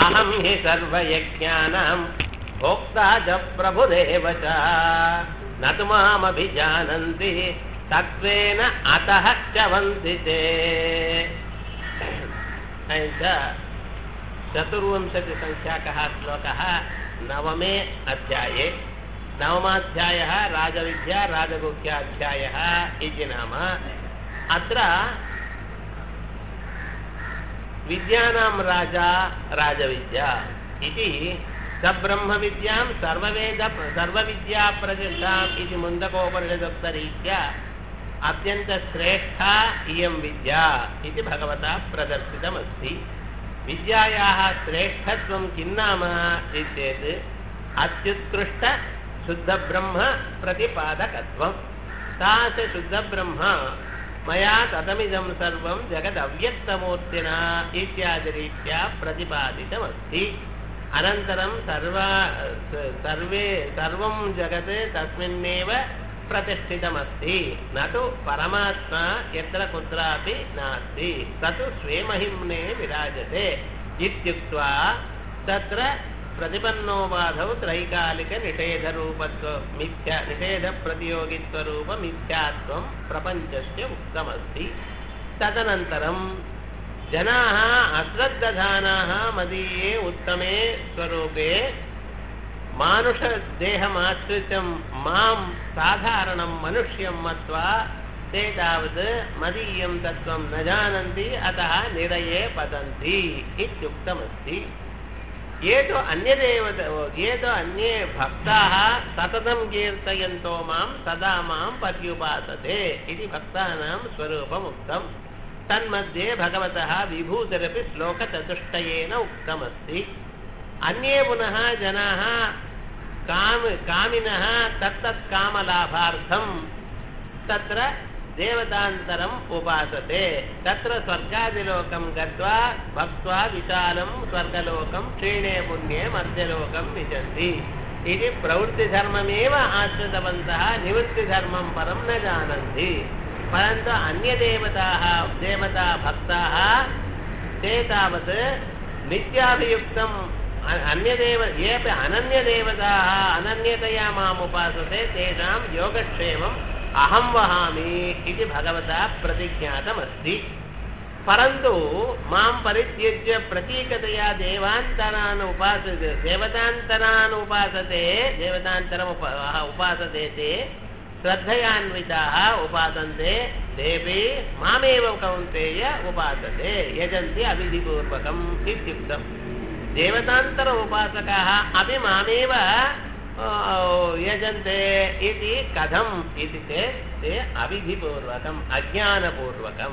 अहम हि सर्वयज्ञानां भोक्ता च प्रभुरेव च न तु मामभिजानन्ति तत्त्वेन अतः च वन्दिते। चतुर्विंशतिसङ्ख्याकः श्लोकः नवमे अध्याये। नवमाध्यायः राजविद्या राजगुह्याध्यायः इति नाम। अत्र विद्यानां राजा राजविद्या इति सब्रह्मविद्यां सर्वविद्याप्रतिष्ठाम् इति मुण्डकोपनिषदुक्तरीत्या अत्यन्तश्रेष्ठा इयं विद्या इति भगवता प्रदर्शितमस्ति। विद्यायाः श्रेष्ठत्वं किं नाम चेत् अत्युत्कृष्ट शुद्धब्रह्म प्रतिपादकत्वं। सा च शुद्धब्रह्म मया ततमिदं सर्वं जगदव्यक्तमूर्तिना इत्यादिरीत्या प्रतिपादितमस्ति। अनन्तरं सर्वं जगत् तस्मिन्नेव प्रतिष्ठितमस्ति, न तु परमात्मा यत्र कुत्रापि नास्ति, स तु स्वेमहिम्ने विराजते इत्युक्त्वा तत्र प्रतिपन्नो बाधौ निषेधप्रतियोगित्वरूपमिथ्यात्वं प्रपञ्चस्य उक्तमस्ति। तदनन्तरं जनाः अश्रद्धधानाः मदीये उत्तमे स्वरूपे मानुषदेहमाश्रितं मां साधारणं मनुष्यं मत्वा ते तावत् मदीयं तत्त्वं न जानन्ति, अतः निरये पतन्ति इत्युक्तमस्ति। ये तु अन्ये भक्ताः सततं कीर्तयन्तो मां सदा मां पर्युपासते इति भक्तानां स्वरूपमुक्तं। तन्मध्ये भगवतः विभूतिरपि श्लोकचतुष्टयेन उक्तमस्ति। अन्ये पुनः जनाः कामिनः तत्तत्कामलाभार्थं तत्र देवतान्तरम् उपासते। तत्र स्वर्गादिलोकं गत्वा भक्त्वा विशालं स्वर्गलोकं क्षीणे पुण्ये मध्यलोकं विशन्ति इति प्रवृत्तिधर्ममेव आश्रितवन्तः निवृत्तिधर्मं परं न जानन्ति। परन्तु देवता भक्ताः ते तावत् नित्याभियुक्तं येऽपि अनन्यदेवताः अनन्यतया माम् उपासते तेषां योगक्षेमम् अहं वहामि इति भगवता प्रतिज्ञातमस्ति। परन्तु मां परित्यज्य प्रतीकतया देवान्तरान् उपासते ते श्रद्धयान्विताः उपासन्ते देवी मामेव कौन्तेय उपासते यजन्ति अविधिपूर्वकम् इत्युक्तम्। देवतान्तर उपासकाः अपि मामेव यजन्ते इति कथम् इति चेत् ते अविधिपूर्वकम् अज्ञानपूर्वकम्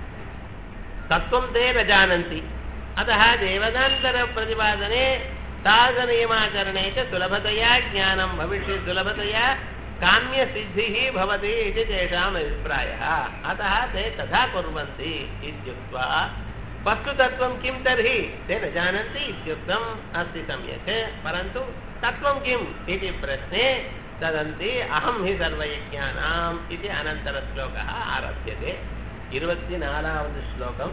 तत्त्वं ते न जानन्ति। अतः देवतान्तरप्रतिपादने तादनियमाचरणे च सुलभतया ज्ञानं भविष्यति, सुलभतया काम्यसिद्धिः भवति इति तेषाम् अभिप्रायः। अतः ते तथा कुर्वन्ति इत्युक्त्वा वस्तुतत्त्वं किं तर्हि ते न जानन्ति इत्युक्तम् अस्ति सम्यक्। परन्तु तत्त्वं किम् इति प्रश्ने तदन्ति अहं हि सर्वयज्ञानाम् इति अनन्तरश्लोकः आरभ्यते। 24வது श्लोकम्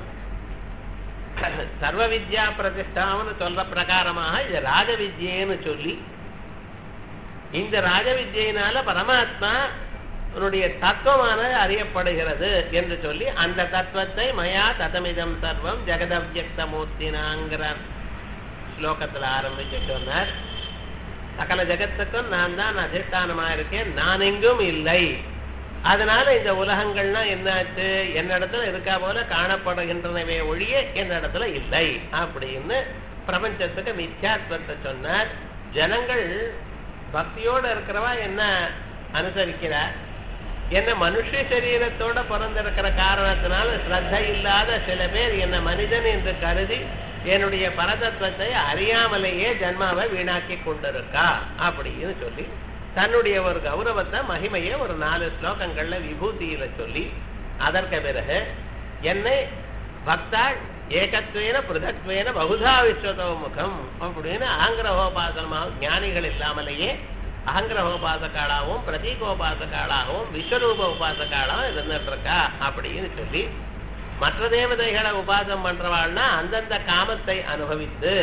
सर्वविद्या प्रतिष्ठावनु சொல்ற பிரகாரமாக இது ராஜவித்யேன்னு சொல்லி இந்த ராஜவித்யினால பரமாத்மா உன்னுடைய தத்துவமானது அறியப்படுகிறது என்று சொல்லி அந்த தத்துவத்தை மயா ததமிதம் சர்வம் ஜெகதவ்யக்தமூர்த்தினாங்கிற ஸ்லோகத்தில் ஆரம்பிச்சு சொன்னார். சகல ஜெகத்துக்கும் நான் தான் அதிஷ்டானமாக இருக்கேன், நான் எங்கும் இல்லை. அதனால இந்த உலகங்கள்னா என்னாச்சு, என்னிடத்துல இருக்கா போல காணப்படுகின்றனவே ஒழிய என்னிடத்துல இல்லை அப்படின்னு பிரபஞ்சத்துக்கு மித்யாத்வத்தை சொன்னார். ஜனங்கள் பக்தியோடு இருக்கிறவா என்ன அனுசரிக்கிறார், என்ன மனுஷ சரீரத்தோட பிறந்திருக்கிற காரணத்தினால ஸ்ரத்த இல்லாத சில பேர் என்ன மனிதன் என்று கருதி என்னுடைய பரதத்துவத்தை அறியாமலேயே ஜன்மாவை வீணாக்கி கொண்டிருக்கா அப்படின்னு சொல்லி தன்னுடைய ஒரு கௌரவத்தை மகிமையை ஒரு 4 ஸ்லோகங்கள்ல விபூதியில சொல்லி அதற்கு பிறகு என்னை பக்தாள் ஏகத்வேன பிருதத்வேன பகுதா விஸ்வதோ முகம் அப்படின்னு ஆங்கிரகோபாசனமாக ஞானிகள் இல்லாமலேயே அகங்கிரகோபாசகாளாகவும் பிரதீகோபாசகாளாகவும் விஸ்வரூப உபாசகாளாகவும் இருந்துட்டு இருக்கா அப்படின்னு சொல்லி மற்ற தேவதைகளை உபாசம் பண்றவாள்னா அந்தந்த காமத்தை அனுபவித்து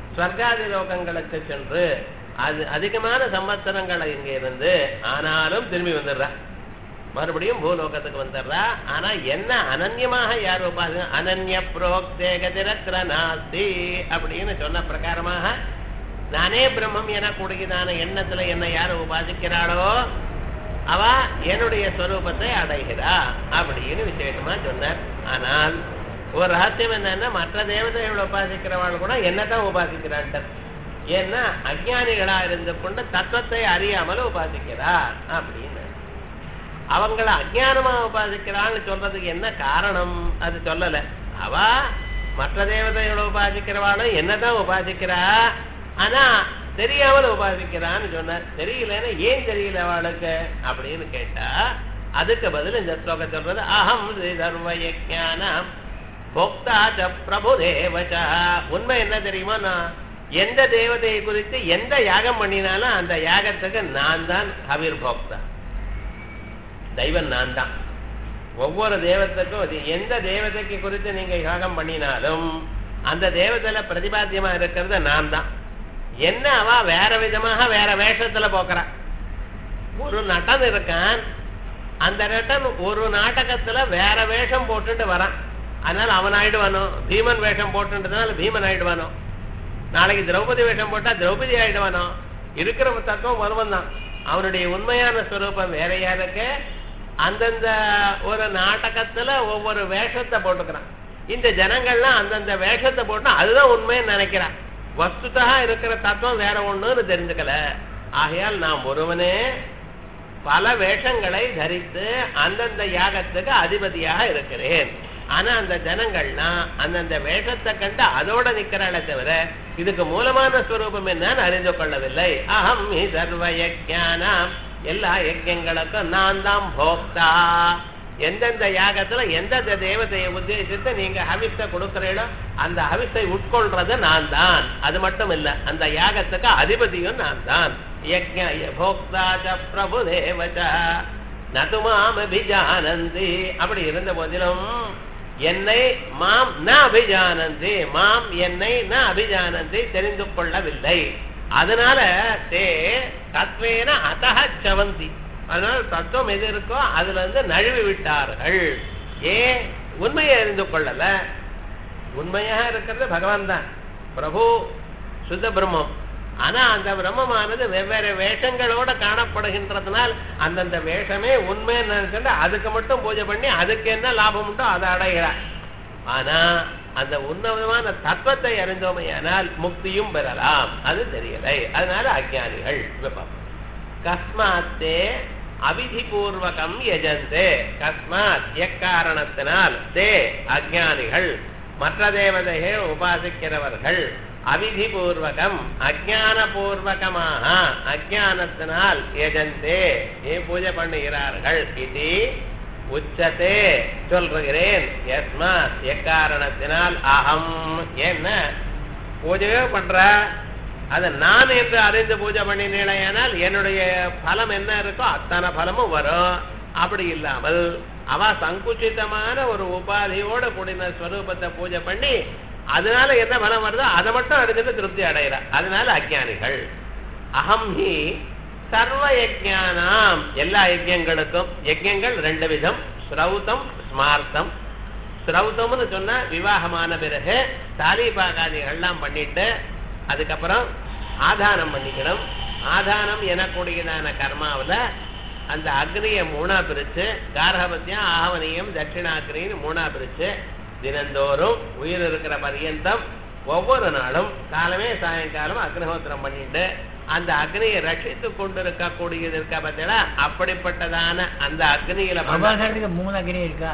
ஸ்வர்காதி லோகங்களுக்கு சென்று அது அதிகமான சம்பத்சரங்கள் இங்கே இருந்து ஆனாலும் திரும்பி வந்துடுறா, மறுபடியும் பூலோகத்துக்கு வந்துடுறா. ஆனா என்ன அனன்யமாக யார் உபாசி அனன்ய புரோக்தே கதிரத்ர நாஸ்தி அப்படின்னு சொன்ன பிரகாரமாக நானே பிரம்மம் எனக்கூடியதான எண்ணத்துல என்ன யார் உபாசிக்கிறாளோ அவ என்னுடைய ஸ்வரூபத்தை அடைகிறா அப்படின்னு விசேஷமா சொன்னார். ஆனால் ஒரு ரகசியம் என்னன்னா மற்ற தேவதைகளை உபாசிக்கிறவாள் கூட என்னதான் உபாசிக்கிறான்ட்டு. ஏன்னா அஜ்ஞானிகளா இருந்து கொண்டு தத்துவத்தை அறியாமல் உபாசிக்கிறா அப்படின்னு. அவங்கள அஜ்ஞானமா உபாசிக்கிறான்னு சொல்றதுக்கு என்ன காரணம் அது சொல்லல. அவ மற்ற தேவதைகளை உபாசிக்கிறவாளும் என்னதான் உபாசிக்கிறா, ஆனா தெரியாமல் உபாசிக்கிறான்னு சொன்னார். தெரியலன்னா ஏன் தெரியல அவளுக்கு அப்படின்னு கேட்டா அதுக்கு பதில் இந்த ஸ்லோகம் சொல்றது அகம் சர்வயஜானம் போக்தாச்ச பிரபுதேவசா. உண்மை என்ன தெரியுமா, நான் எந்த தேவதையை குறித்து எந்த யாகம் பண்ணினாலும் அந்த யாகத்துக்கு நான் தான் ஹவிர் போக்தா, தெய்வம் நான் தான். ஒவ்வொரு தேவத்துக்கும் எந்த தேவதைக்கு குறித்து நீங்க யாகம் பண்ணினாலும் அந்த தேவதையில பிரதிபாத்தியமா இருக்கிறது நான் தான். என்ன அவ வேற விதமாக வேற வேஷத்துல போக்குறான். ஒரு நட்டன் இருக்கான், அந்த நட்டன் ஒரு நாடகத்துல வேற வேஷம் போட்டுட்டு வரான், அதனால அவன் ஆயிடுவானோ. பீமன் வேஷம் போட்டுன்றதுனால பீமன் ஆயிடுவானோ, நாளைக்கு திரௌபதி வேஷம் போட்டா திரௌபதி ஆயிடுவானோ. இருக்கிற தத்துவம் ஒருவன் தான், அவனுடைய உண்மையான ஸ்வரூபம் வேறையா இருக்கு. அந்தந்த ஒரு நாடகத்துல ஒவ்வொரு வேஷத்தை போட்டுக்கிறான். இந்த ஜனங்கள்லாம் அந்தந்த வேஷத்தை போட்டு அதுதான் உண்மைன்னு நினைக்கிறான். வஸ்துதா இருக்கிற தத்துவம் வேற ஒண்ணுன்னு தெரிஞ்சுக்கல. ஆகையால் நாம் ஒருவனே பல வேஷங்களை தரித்து அந்தந்த யாகத்துக்கு அதிபதியாக இருக்கிறேன். ஆனா அந்த ஜனங்கள்லாம் அந்தந்த வேஷத்தை கண்டு அதோட நிக்கிறாளே தவிர இதுக்கு மூலமான ஸ்வரூபம் என்னன்னு அறிந்து கொள்ளவில்லை. அகம் ஹி சர்வ யஜ்ஞானம், எல்லா யஜ்ஞங்களுக்கும் நான் தான் போக்தா. எந்தெந்த யாகத்துல எந்தெந்த தேவதையை உத்தேசித்து நீங்க ஹவிஸை கொடுக்கிறீங்களோ அந்த ஹவிஸை உட்கொள்றது நான் தான். அது மட்டும் இல்ல, அந்த யாகத்துக்கு அதிபதியும் நான் தான். யஜ்ஞ போக்தாச்ச பிரபுதேவச நதுமாம் அபிஜானந்தி. அப்படி இருந்த போதிலும் என்னை மாம் ந அபிஜானந்தி, மாம் என்னை ந அபிஜானந்தி தெரிந்து கொள்ளவில்லை. அதனால தே தத்வேன அதஹ சவந்தி, அதனால தத்துவம் எது இருக்கோ அதுல இருந்து நழுவி விட்டார்கள். ஏன் உண்மையை அறிந்து கொள்ளல. உண்மையாக இருக்கிறது பகவான் தான், பிரபு சுத்த பிரம்மம். ஆனா அந்த பிரம்மமானது வெவ்வேறு வேஷங்களோட காணப்படுகின்றதுனால் அந்தந்த வேஷமே உண்மைன்னு நினைச்சுட்டு அதுக்கு மட்டும் பூஜை பண்ணி அதுக்கு என்ன லாபம் உண்டோ அதை அடைகிறார். ஆனா அந்த உன்னதமான தத்துவத்தை அறிந்தோமையானால் முக்தியும் பெறலாம், அது தெரியலை. அதனால அஜ்ஞானிகள். கஸ்மாத்தே அவிதிபூர்வகம் யஜந்தே, கஸ்மாத் எக்காரணத்தினால் தே அஜ்ஞானிகள் மற்ற தேவதைகள் உபாசிக்கிறவர்கள் அவிதிபூர்வகம் அஜ்ஞானபூர்வகமாக அஜ்ஞானத்தினால் யஜந்தே பூஜை பண்ணுகிறார்கள். இது உச்சத்தே சொல்றேன். யஸ்மாத் எக்காரணத்தினால் அகம், என்ன பூஜையோ பண்ற அது நான் என்று அறிந்து பூஜை பண்ணினேனால் என்னுடைய பலம் என்ன இருக்கோ அத்தனை பலமும் வரும். அப்படி இல்லாமல் அவ சங்குச்சிதமான ஒரு உபாதியோட கூடின ஸ்வரூபத்தை பூஜை பண்ணி அதனால என்ன பலம் வருதோ அதை மட்டும் அறிஞ்சிட்டு திருப்தி அடையிற. அதனால அஜ்ஞானிகள். அகம் ஹி சர்வ யஜ்ஞானாம், எல்லா யஜ்ஞங்களுக்கும். யஜ்ஞங்கள் ரெண்டு விதம், ஸ்ரௌதம் ஸ்மார்த்தம். ஸ்ரௌதம்னு சொன்னா விவாகமான பிறகு தாலிபாகாதிகள்லாம் பண்ணிட்டு அதுக்கப்புறம் ஆதானம் பண்ணிக்கணும். ஆதானம் எனக்கூடியதான கர்மாவில் அந்த அக்னியை மூணா பிரிச்சு கார்ஹபத்தியம் ஆகவனியம் தட்சிணாக்னின்னு மூணா பிரிச்சு தினந்தோறும் உயிர் இருக்கிற பர்யந்தம் ஒவ்வொரு நாளும் காலமே சாயங்காலம் அக்னிஹோத்திரம் பண்ணிட்டு அந்த அக்னியை ரட்சித்து கொண்டிருக்கக்கூடியது இருக்கா பார்த்தீங்களா, அப்படிப்பட்டதான அந்த அக்னியில 3 அக்னி இருக்கா?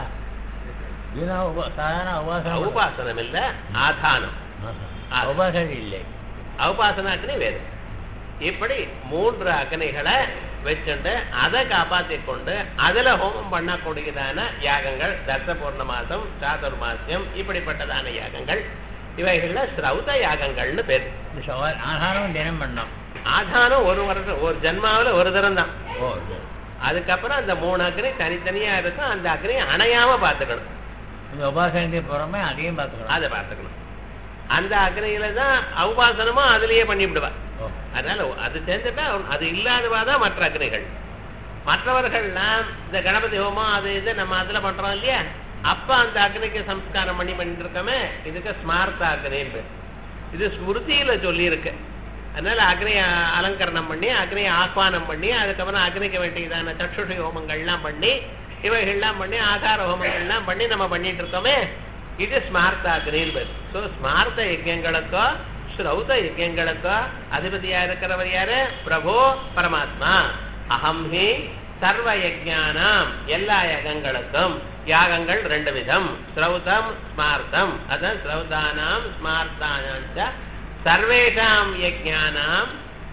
உபாசனம் இல்ல, ஆதானம். உபாசனம் இல்லை, உபாசன அக்னி வேறு. இப்படி 3 அக்னிகளை வச்சுட்டு அதை காப்பாற்றி கொண்டு அதுல ஹோமம் பண்ணக்கூடியதான யாகங்கள் தர்ச பூர்ணமாசம் சாதுர்மாசியம் இப்படிப்பட்டதான யாகங்கள். இவைகள்ல ஸ்ரௌத யாகங்கள்னு பேரு. ஆதாரம் தினம் பண்ணோம். ஆதானம் ஒரு வருஷம் ஒரு ஜென்மாவில ஒரு தரம் தான். அதுக்கப்புறம் அந்த 3 அக்னி தனித்தனியா இருக்கும். அந்த அக்னி அணையாம பாத்துக்கணும். உபாசனத்துக்கு புறமே அதையும் பார்த்துக்கணும். அதை பார்த்துக்கணும். அந்த அக்னியில தான் உபாசனமும் அதுலயே பண்ணிவிடுவா. ஓ. அதனால அது சேர்ந்துட்டா அது இல்லாதவாதான் மற்ற அக்னிகள். மற்றவர்கள்லாம் இந்த கணபதி ஹோமம் அது இது நம்ம அதுல பண்றோம் இல்லையா, அப்ப அந்த அக்னிக்கு சம்ஸ்காரம் பண்ணிட்டு இருக்கோமே, இதுக்கு ஸ்மார்த்த அக்னின்னு. இது ஸ்மிருதியில சொல்லி இருக்கு. அதனால அக்னியை அலங்கரணம் பண்ணி அக்னியை ஆஹ்வானம் பண்ணி அதுக்கப்புறம் அக்னிக்கு வேண்டியதான சற்றுஷி ஹோமங்கள்லாம் பண்ணி இவைகள்லாம் பண்ணி ஆகார ஹோமங்கள்லாம் பண்ணி நம்ம பண்ணிட்டு இருக்கோமே, இது ஸ்மார்த்த அக்னின்னு. ஸோ ஸ்மார்த்த யஜ்யங்களுக்கோ ஸ்ரௌத யஜ்யங்களுக்கோ அதிபதியா இருக்கிறவர் யாரு? பிரபு பரமாத்மா. அகம் ஹி சர்வ யஜ்ஞானாம், எல்லா யகங்களுக்கும். யாகங்கள் ரெண்டு விதம், ஸ்ரௌதம் ஸ்மார்த்தம். அதான் ஸ்ரௌதானாம் ஸ்மார்த்தானாம் சர்வேஷாம் யஜ்ஞானாம்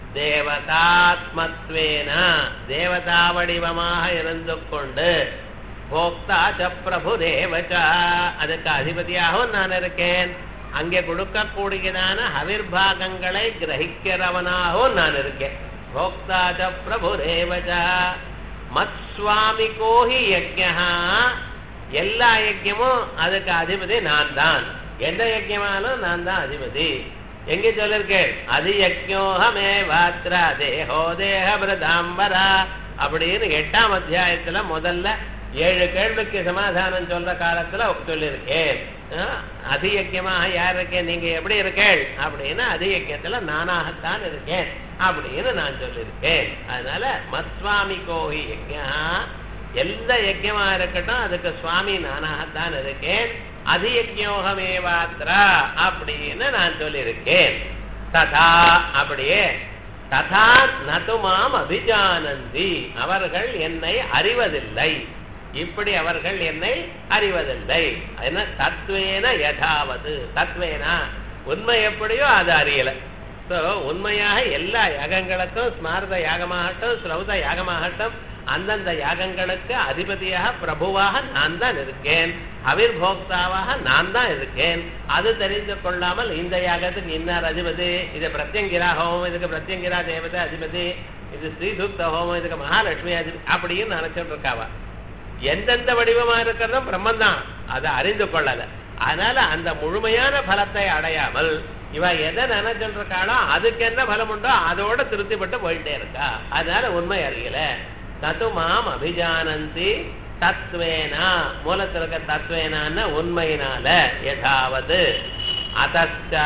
தேவதாத்மத்வேன, தேவதா வடிவமாக இருந்து கொண்டு போக்தா ச பிரபுரேவச, அதுக்கு அதிபதியாகவும் நான் இருக்கேன். அங்கே கொடுக்கக்கூடியதான ஹவிர்பாகங்களை கிரகிக்கிறவனாகவும் நான் இருக்கேன். போக்தா ச பிரபுரேவச மத்ஸ்வாமிகோஹி யஜ்ஞா, எல்லா யஜ்யமும் அதுக்கு அதிபதி நான் தான். எந்த யஜ்யமாலும் நான் தான் அதிபதி. எங்கே சொல்லிருக்கேன்? அது யஜ்ஞோஹமே வாத்ரா தேஹோ தேஹ பிரதாம்பரா அப்படின்னு 8ஆம் அத்தியாயத்துல முதல்ல 7 கேள்விக்கு சமாதானம் சொல்ற காலத்துல சொல்லியிருக்கேன். அதியக்கியமாக யார் இருக்கேன், நீங்க எப்படி இருக்கேள் அப்படின்னா அதியக்கியத்துல நானாகத்தான் இருக்கேன் அப்படின்னு நான் சொல்லியிருக்கேன். அதனால மத்ஸ்வாமி கோஹி யஜ்ஞா, எந்த யஜ்யமா இருக்கட்டும் அதுக்கு சுவாமி நானாகத்தான் இருக்கேன். அதியஜ்ஞோகமேவாத்ரா அப்படின்னு நான் சொல்லியிருக்கேன். ததா, அப்படியே ததா நதுமாம் அபிஜானந்தி, அவர்கள் என்னை அறிவதில்லை. இப்படி அவர்கள் என்னை அறிவதில்லை. என்ன தத்வேன யதாவது, தத்வேனா உண்மை எப்படியோ அது அறியல. ஸோ உண்மையாக எல்லா யாகங்களுக்கும் ஸ்மார்த்த யாகமாகட்டும் ஸ்ரௌத யாகமாகட்டும் அந்தந்த யாகங்களுக்கு அதிபதியாக பிரபுவாக நான் தான் இருக்கேன், அவிர்போக்தாவாக நான் தான் இருக்கேன். அது தெரிந்து கொள்ளாமல் இந்த யாகத்துக்கு இன்னார் அதிபதி, இது பிரத்யங்கிரா ஹோமம் இதுக்கு பிரத்யங்கிரா தேவதை அதிபதி, இது ஸ்ரீசூக்த ஹோமம் இதுக்கு மகாலட்சுமி அதிபதி அப்படின்னு நினைச்சிட்டு இருக்காவா. எந்தெந்த வடிவமா இருக்கிறதும் பிரம்மந்தான், அதை அறிந்து கொள்ளல. அதனால அந்த முழுமையான பலத்தை அடையாமல் இவ எதை நினைச்சிட்டு இருக்காளோ அதுக்கு என்ன பலம் உண்டோ அதோட திருப்திப்பட்டு போயிட்டே இருக்கா. அதனால உண்மை அறியல. தத்துமாம் அபிஜானந்தி தத்வேனா, மூலத்தில் இருக்க தத்வேனான்னு உண்மையினால, ஏதாவது அதச்சா,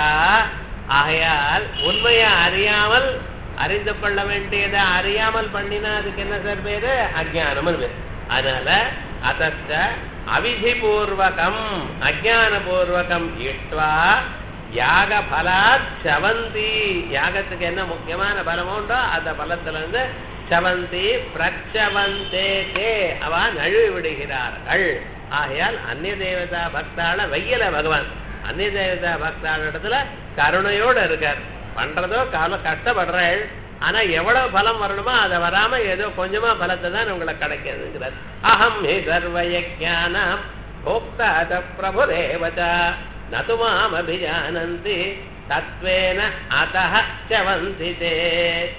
ஆகையால் உண்மையை அறியாமல் அறிந்து கொள்ள வேண்டியதை அறியாமல் பண்ணினா அதுக்கு என்ன சார் பேரு? அஜ்ஞானம். அதனால அதச்ச அவிதிபூர்வகம் அஜ்ஞானபூர்வகம் இஷ்ட்வா யாக பலாத் சவந்தி, யாகத்துக்கு என்ன முக்கியமான பலம் உண்டோ அந்த பலத்துல இருந்து சவந்தி பிரச்சவந்தே, அவ நழுவி விடுகிறார்கள். ஆகையால் அந்நிய தேவதா பக்தாள வையல பகவான். அந்நிய தேவதா பக்தாள இடத்துல கருணையோடு இருக்கார். பண்றதோ கஷ்டப்படுறாள், ஆனா எவ்வளவு பலம் வரணுமோ அதை வராம ஏதோ கொஞ்சமா பலத்தை தான் உங்களுக்கு கிடைக்கிறதுங்கிறார். அகம் ஹி சர்வயஜ்ஞானம் போக்தா ச பிரபுரேவச நதுமாம் அபிஜானந்தி தத்வேன அதஹ சவந்தி தே.